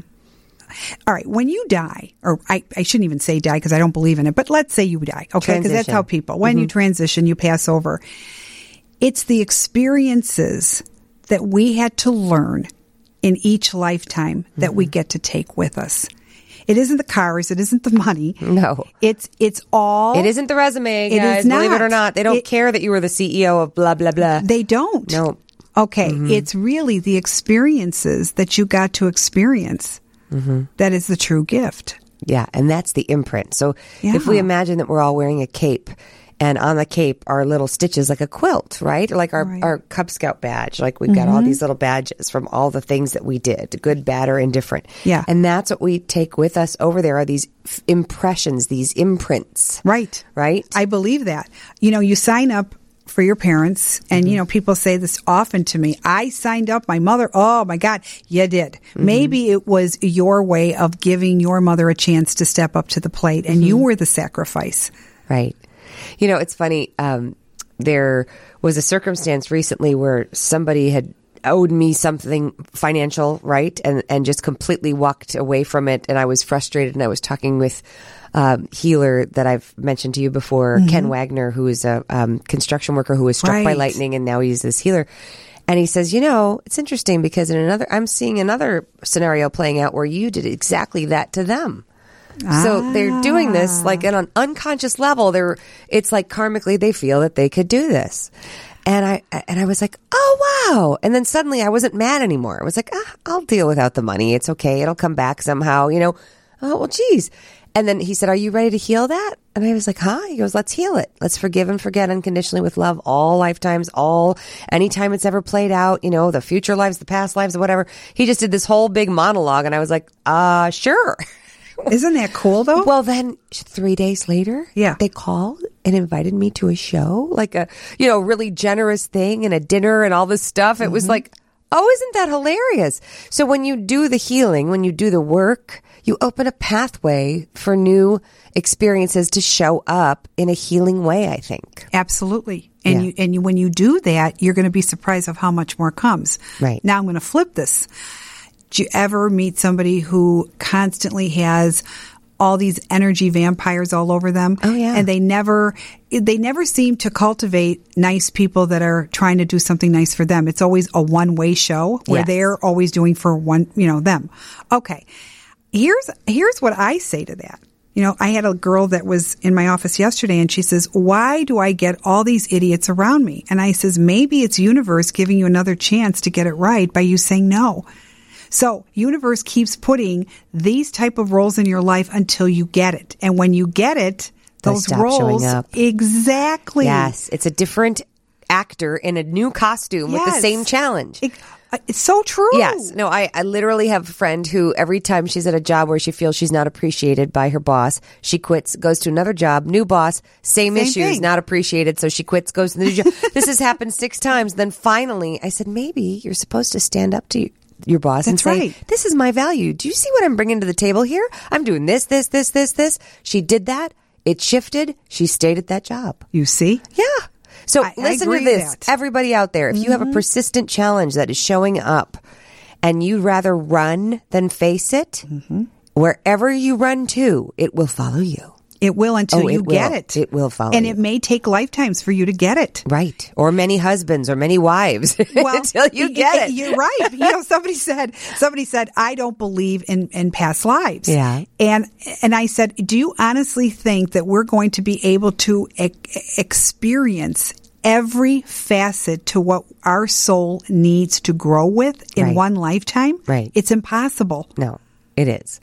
All right, when you die, or I, I shouldn't even say die because I don't believe in it, but let's say you die, okay? Because that's Transition. how people, when Mm-hmm. you transition, you pass over. It's the experiences that we had to learn in each lifetime that Mm-hmm. we get to take with us. It isn't the cars. It isn't the money. No. It's it's all. It isn't the resume, It guys. is Believe it not. or not. They don't It- care that you were the C E O of blah, blah, blah. They don't. No. Okay. Mm-hmm. It's really the experiences that you got to experience Mm-hmm. that is the true gift. Yeah, and that's the imprint. So if we Yeah. imagine that we're all wearing a cape, and on the cape are little stitches like a quilt, right? Or like our, Right. our Cub Scout badge. Like we've got all these little badges from all the things that we did, good, bad, or indifferent. Yeah. And that's what we take with us over there are these f- impressions, these imprints. Right. Right? I believe that. You know, you sign up for your parents, and, you know, people say this often to me. I signed up, my mother, oh my God, you did. Mm-hmm. Maybe it was your way of giving your mother a chance to step up to the plate, and you were the sacrifice. Right. You know, it's funny. Um, there was a circumstance recently where somebody had owed me something financial, right? And, and just completely walked away from it. And I was frustrated. And I was talking with um, healer that I've mentioned to you before, Mm-hmm. Ken Wagner, who is a um, construction worker who was struck by Right. lightning. And now he's this healer. And he says, you know, it's interesting because in another, I'm seeing another scenario playing out where you did exactly that to them. So they're doing this like on an unconscious level. They're, it's like karmically they feel that they could do this. And I, and I was like, oh wow. And then suddenly I wasn't mad anymore. I was like, ah, I'll deal without the money. It's okay. It'll come back somehow, you know. Oh, well, geez. And then he said, are you ready to heal that? And I was like, huh? He goes, let's heal it. Let's forgive and forget unconditionally with love all lifetimes, all, anytime it's ever played out, you know, the future lives, the past lives, whatever. He just did this whole big monologue. And I was like, uh, sure. Isn't that cool, though? Well, then three days later, Yeah. they called and invited me to a show, like a, you know, really generous thing and a dinner and all this stuff. It was like, oh, isn't that hilarious? So when you do the healing, when you do the work, you open a pathway for new experiences to show up in a healing way, I think. Absolutely. And Yeah. you, and you, when you do that, you're going to be surprised of how much more comes. Right. Now I'm going to flip this. Do you ever meet somebody who constantly has all these energy vampires all over them? Oh, yeah. And they never, they never seem to cultivate nice people that are trying to do something nice for them. It's always a one-way show where Yes. they're always doing for one, you know, them. Okay. Here's, here's what I say to that. You know, I had a girl that was in my office yesterday and she says, why do I get all these idiots around me? And I says, maybe it's universe giving you another chance to get it right by you saying no. So universe keeps putting these type of roles in your life until you get it. And when you get it, They those stop roles, showing up. exactly. Yes. It's a different actor in a new costume with the Yes. same challenge. It- it's so true. Yes. No, I, I literally have a friend who every time she's at a job where she feels she's not appreciated by her boss, she quits, goes to another job, new boss, same, Same issues, thing. not appreciated. So she quits, goes to the new job. This has happened six times. Then finally I said, maybe you're supposed to stand up to your boss and That's say, right. this is my value. Do you see what I'm bringing to the table here? I'm doing this, this, this, this, this. She did that. It shifted. She stayed at that job. You see? Yeah. So I- I listen to agree this, that. everybody out there. If you have a persistent challenge that is showing up and you'd rather run than face it, wherever you run to, it will follow you. It will until Oh, it you get will. it. It will follow And you. it may take lifetimes for you to get it. Right. Or many husbands or many wives until you y- get y- it. You're right. You know, somebody said, somebody said, I don't believe in, in past lives. Yeah. And, and I said, do you honestly think that we're going to be able to e- experience every facet to what our soul needs to grow with in Right. one lifetime? Right. It's impossible. No, it is.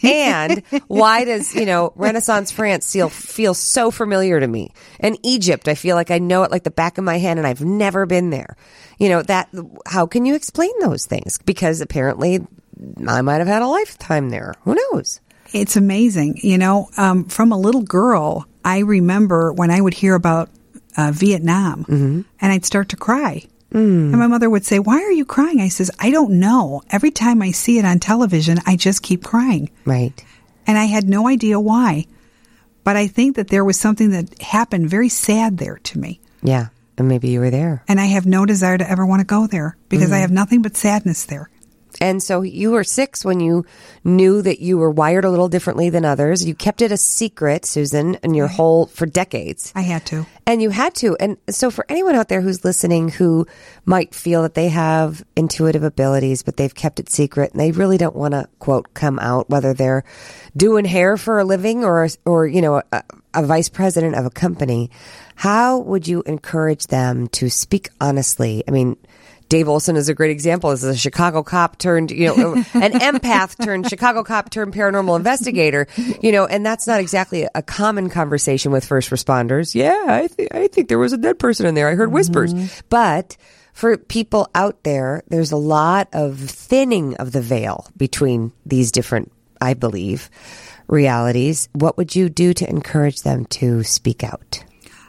And why does, you know, Renaissance France feel, feel so familiar to me? And Egypt, I feel like I know it like the back of my hand and I've never been there. You know, that, how can you explain those things? Because apparently I might have had a lifetime there. Who knows? It's amazing. You know, um, from a little girl, I remember when I would hear about uh, Vietnam and I'd start to cry. And my mother would say, why are you crying? I says, I don't know. Every time I see it on television, I just keep crying. Right. And I had no idea why. But I think that there was something that happened very sad there to me. Yeah. And maybe you were there. And I have no desire to ever want to go there because I have nothing but sadness there. And so you were six when you knew that you were wired a little differently than others. You kept it a secret, Susan, in your whole, for decades. I had to. And you had to. And so for anyone out there who's listening who might feel that they have intuitive abilities, but they've kept it secret and they really don't want to, quote, come out, whether they're doing hair for a living or, or you know, a, a vice president of a company, how would you encourage them to speak honestly? I mean, Dave Olson is a great example. As a Chicago cop turned, you know, an empath turned Chicago cop turned paranormal investigator, you know, and that's not exactly a common conversation with first responders. Yeah, I think I think there was a dead person in there. I heard whispers. But for people out there, there's a lot of thinning of the veil between these different, I believe, realities. What would you do to encourage them to speak out?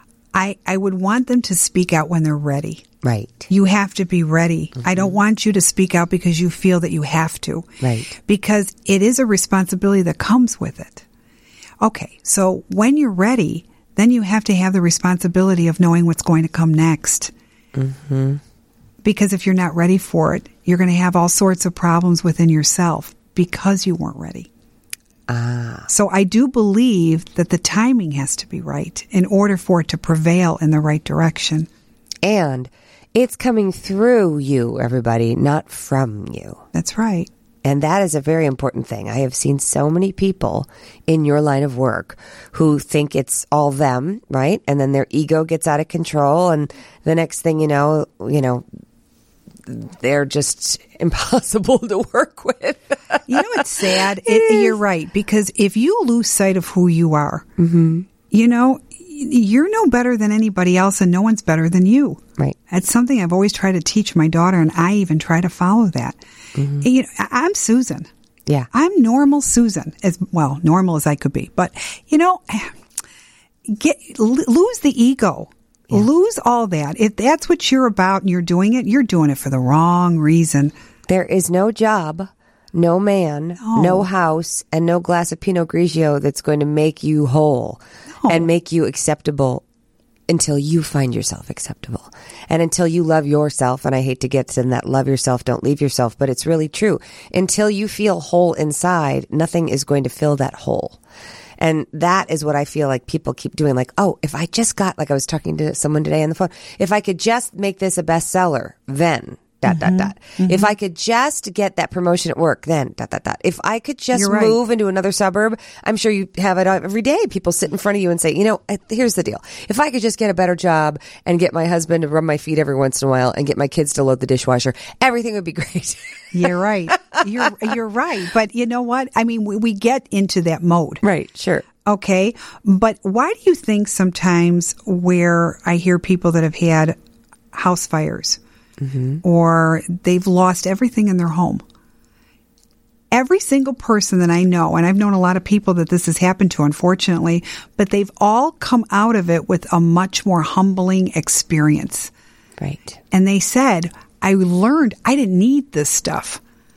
I, I would want them to speak out when they're ready. Right. You have to be ready. Mm-hmm. I don't want you to speak out because you feel that you have to. Right. Because it is a responsibility that comes with it. Okay, so when you're ready, then you have to have the responsibility of knowing what's going to come next. Mm-hmm. Because if you're not ready for it, you're going to have all sorts of problems within yourself because you weren't ready. Ah. So I do believe that the timing has to be right in order for it to prevail in the right direction. And it's coming through you, everybody, not from you. That's right. And that is a very important thing. I have seen so many people in your line of work who think it's all them, right? And then their ego gets out of control. And the next thing you know, you know, they're just impossible to work with. You know, it's sad. It it, you're right. Because if you lose sight of who you are, mm-hmm. you know, you're no better than anybody else and no one's better than you. Right. That's something I've always tried to teach my daughter, and I even try to follow that. Mm-hmm. You know, I'm Susan. Yeah. I'm normal Susan, as well, normal as I could be. But, you know, get lose the ego. Yeah. Lose all that. If that's what you're about and you're doing it, you're doing it for the wrong reason. There is no job, no man, no, no house, and no glass of Pinot Grigio that's going to make you whole no. and make you acceptable until you find yourself acceptable. And until you love yourself, and I hate to get to that love yourself, don't leave yourself, but it's really true. Until you feel whole inside, nothing is going to fill that hole. And that is what I feel like people keep doing. Like, oh, if I just got, like I was talking to someone today on the phone, if I could just make this a bestseller, then dot, mm-hmm. dot, dot. Mm-hmm. If I could just get that promotion at work, then dot, dot, dot. If I could just right. move into another suburb, I'm sure you have it every day. People sit in front of you and say, you know, here's the deal. If I could just get a better job and get my husband to rub my feet every once in a while and get my kids to load the dishwasher, everything would be great. You're right. You're, you're right. But you know what? I mean, we, we get into that mode. Right. Sure. Okay. But why do you think sometimes where I hear people that have had house fires, mm-hmm. or they've lost everything in their home, every single person that I know, and I've known a lot of people that this has happened to, unfortunately, but they've all come out of it with a much more humbling experience. Right. And they said, I learned I didn't need this stuff.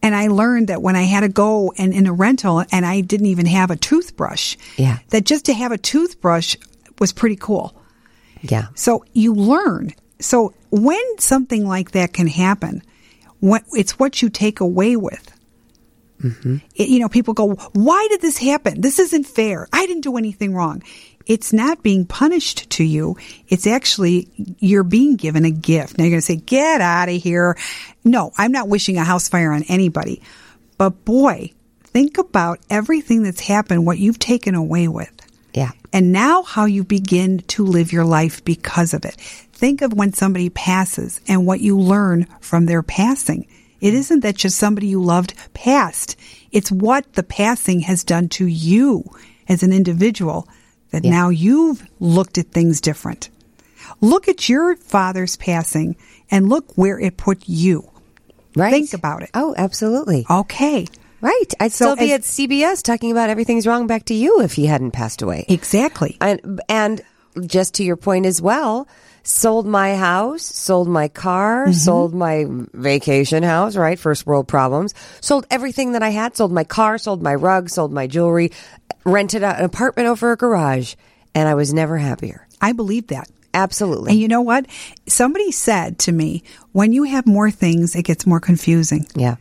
And I learned that when I had to go and in a rental and I didn't even have a toothbrush, Yeah. that just to have a toothbrush was pretty cool. Yeah. So you learn. So when something like that can happen, what it's what you take away with. Mm-hmm. It, you know, people go, why did this happen? This isn't fair. I didn't do anything wrong. It's not being punished to you. It's actually, you're being given a gift. Now you're going to say, get out of here. No, I'm not wishing a house fire on anybody. But boy, think about everything that's happened, what you've taken away with. Yeah. And now how you begin to live your life because of it. Think of when somebody passes and what you learn from their passing. It isn't that just somebody you loved passed. It's what the passing has done to you as an individual that Yeah. now you've looked at things different. Look at your father's passing and look where it put you. Right. Think about it. Oh, absolutely. Okay. Right. I'd So still be as- at C B S talking about everything's wrong back to you if he hadn't passed away. Exactly. And and just to your point as well, sold my house, sold my car, sold my vacation house, right? First world problems. Sold everything that I had, sold my car, sold my rug, sold my jewelry, rented out an apartment over a garage, and I was never happier. I believe that. Absolutely. And you know what? Somebody said to me, when you have more things, it gets more confusing. Yeah.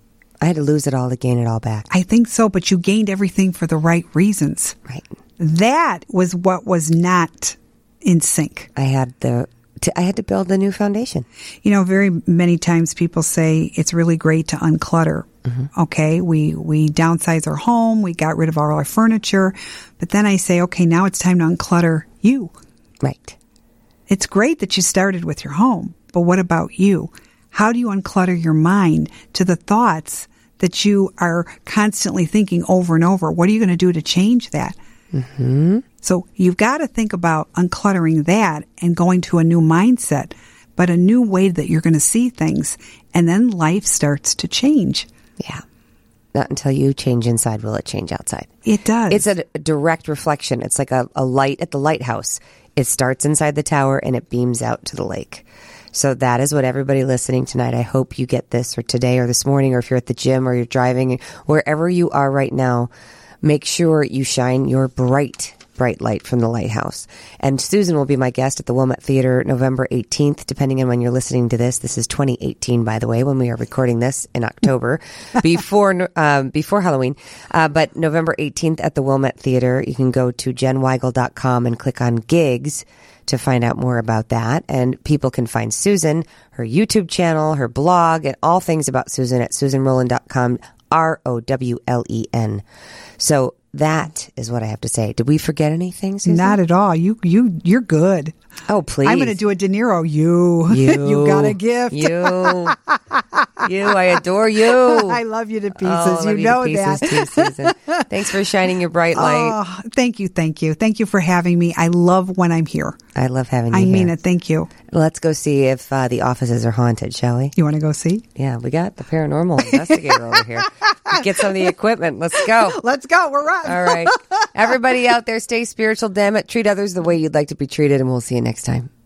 I had to lose it all to gain it all back. I think so, but you gained everything for the right reasons. Right. That was what was not in sync. I had the to, I had to build a new foundation. You know, very many times people say it's really great to unclutter. Mm-hmm. Okay, we we downsize our home, we got rid of all our furniture, but then I say, okay, now it's time to unclutter you. Right. It's great that you started with your home, but what about you? How do you unclutter your mind to the thoughts that you are constantly thinking over and over? What are you going to do to change that? Mm-hmm. So you've got to think about uncluttering that and going to a new mindset, but a new way that you're going to see things. And then life starts to change. Yeah. Not until you change inside will it change outside. It does. It's a, a direct reflection. It's like a, a light at the lighthouse. It starts inside the tower and it beams out to the lake. So that is what everybody listening tonight, I hope you get this, or today or this morning, or if you're at the gym or you're driving, wherever you are right now, make sure you shine your bright, bright light from the lighthouse. And Susan will be my guest at the Wilmette Theater November eighteenth, depending on when you're listening to this. This is twenty eighteen, by the way, when we are recording this in October, before um, before Halloween. Uh, but November eighteenth at the Wilmette Theater, you can go to jen weigel dot com and click on gigs to find out more about that. And people can find Susan, her YouTube channel, her blog, and all things about Susan at susan rowland dot com, R O W L E N. So that is what I have to say. Did we forget anything, Susan? Not at all. You, you, you're good. Oh, please. I'm going to do a De Niro. You, You. you got a gift. You. You. I adore you. I love you to pieces. Oh, I love you know to that. pieces too, Susan. Thanks for shining your bright light. Oh, thank you, thank you, thank you for having me. I love when I'm here. I love having you I mean here. it. Thank you. Let's go see if uh, the offices are haunted, shall we? You want to go see? Yeah, we got the paranormal investigator over here. Get some of the equipment. Let's go. Let's go. We're on. All right. Everybody out there, stay spiritual, damn it. Treat others the way you'd like to be treated, and we'll see you next time.